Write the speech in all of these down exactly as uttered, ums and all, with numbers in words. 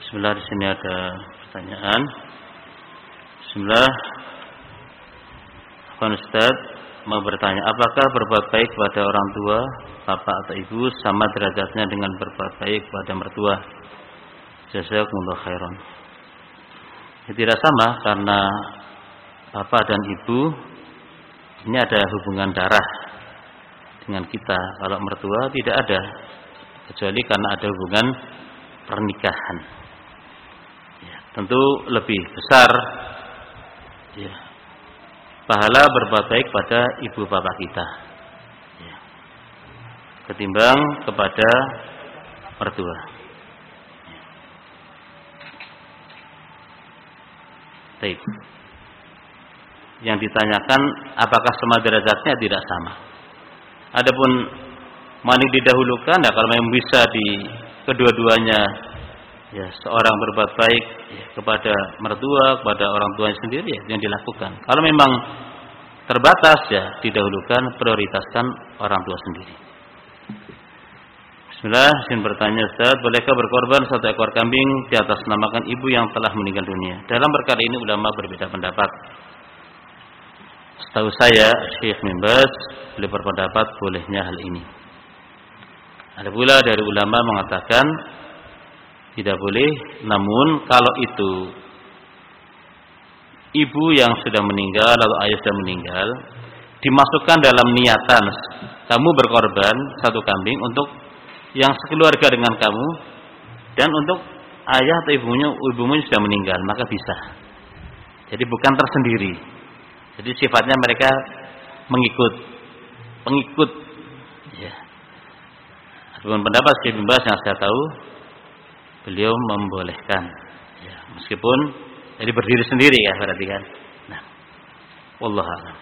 Bismillah, di sini ada pertanyaan. Bismillah, Pak Ustaz mau bertanya, apakah berbuat baik kepada orang tua, bapak atau ibu sama derajatnya dengan berbuat baik kepada mertua? Jazakumullah khairan. Ya, tidak sama, karena bapak dan ibu ini ada hubungan darah dengan kita. Kalau mertua tidak ada, kecuali karena ada hubungan pernikahan. Ya, tentu lebih besar ya, pahala berbuat baik pada ibu bapak kita ya, ketimbang kepada mertua. Ya. Baik. Yang ditanyakan apakah sama derajatnya, tidak sama. Adapun mana didahulukan, nah kalau memang bisa di kedua-duanya ya, seorang berbuat baik ya, kepada mertua, kepada orang tuanya sendiri ya, yang dilakukan. Kalau memang terbatas ya, didahulukan, prioritaskan orang tua sendiri. Bismillah, izin bertanya Ustaz, bolehkah berkorban satu ekor kambing di atas namakan ibu yang telah meninggal dunia? Dalam perkara ini ulama berbeda pendapat. Setahu saya Syekh bin Baz beliau berpendapat bolehnya hal ini. Ada pula dari ulama mengatakan tidak boleh, namun kalau itu ibu yang sudah meninggal atau ayah sudah meninggal, dimasukkan dalam niatan kamu berkorban satu kambing untuk yang sekeluarga dengan kamu dan untuk ayah atau ibunya ibumu sudah meninggal, maka bisa. Jadi bukan tersendiri. Jadi sifatnya mereka mengikut, pengikut. Ya. Adapun pendapat Syekh bin Baz yang saya tahu, beliau membolehkan. Ya, meskipun jadi berdiri sendiri ya berarti kan. Nah, wallahu a'lam.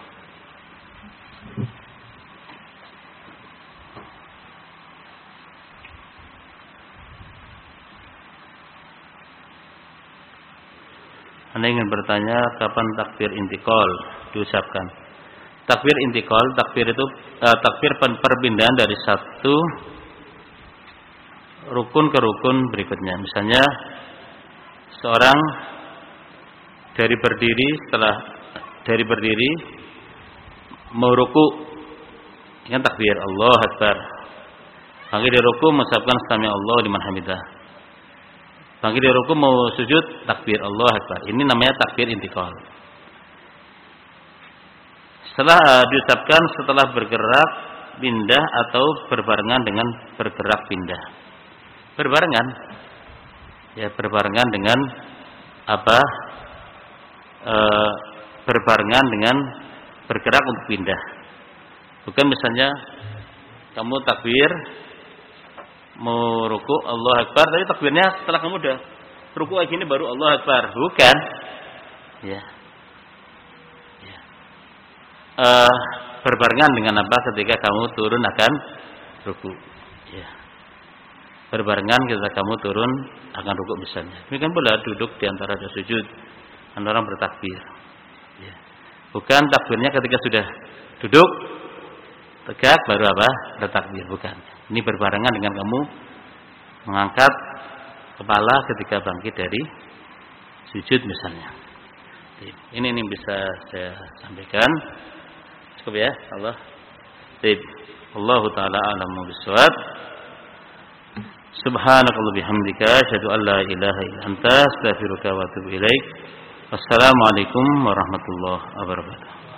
Anda ingin bertanya kapan takbir intikal diucapkan? Takbir intikal, takbir itu uh, takbir perpindahan dari satu rukun ke rukun berikutnya. Misalnya seorang dari berdiri, setelah dari berdiri mau ruku, dengan takbir Allah Akbar. Bangkit dari ruku mengucapkan sami Allah liman hamidah. Bangkit dari ruku mau sujud, takbir Allah Akbar. Ini namanya takbir intikal. Setelah uh, diucapkan setelah bergerak pindah atau berbarengan dengan bergerak pindah. Berbarengan. Ya, berbarengan dengan apa? E, berbarengan dengan bergerak untuk pindah. Bukan misalnya kamu takbir mau ruku Allah Akbar, tapi takbirnya setelah kamu udah ruku kayak gini baru Allah Akbar. Bukan. Ya. Ya. E, berbarengan dengan apa ketika kamu turun akan ruku. Ya. Berbarengan ketika kamu turun akan rukuk misalnya. Demikian pula duduk di antara dua sujud, orang bertakbir. Ya. Bukan takbirnya ketika sudah duduk tegak baru apa bertakbir, bukan. Ini berbarengan dengan kamu mengangkat kepala ketika bangkit dari sujud misalnya. Ini ini bisa saya sampaikan. Cukup ya, Allah. Baik. Allahu taala a'lamu bissawab. Subhanakallah bihamdika asyhadu an la ilaha illa anta astaghfiruka wa atubu ilaik. Wassalamualaikum warahmatullahi wabarakatuh.